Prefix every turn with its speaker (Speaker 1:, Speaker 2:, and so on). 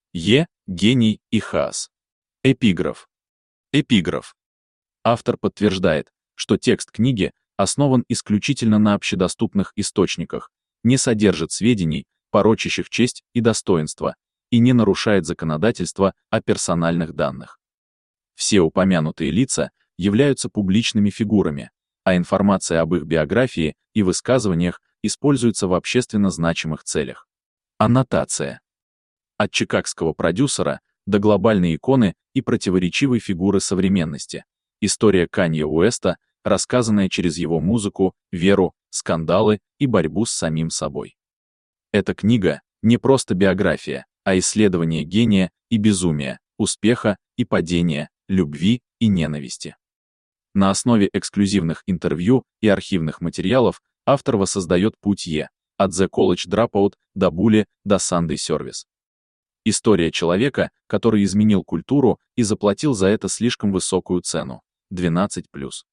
Speaker 1: Гений и Хаас. Эпиграф. Эпиграф. Автор подтверждает, что текст книги основан исключительно на общедоступных источниках, не содержит сведений, порочащих честь и достоинство, и не нарушает законодательство о персональных данных. Все упомянутые лица являются публичными фигурами, а информация об их биографии и высказываниях используется в общественно значимых целях. Аннотация. От чикагского продюсера до глобальной иконы и противоречивой фигуры современности. История Канье Уэста, рассказанная через его музыку, веру, скандалы и борьбу с самим собой. Эта книга не просто биография, а исследование гения и безумия, успеха и падения, любви и ненависти. На основе эксклюзивных интервью и архивных материалов автор воссоздает путь от The College Dropout до Bully до Sunday Service. История человека, который изменил культуру и заплатил за это слишком высокую цену. 12+.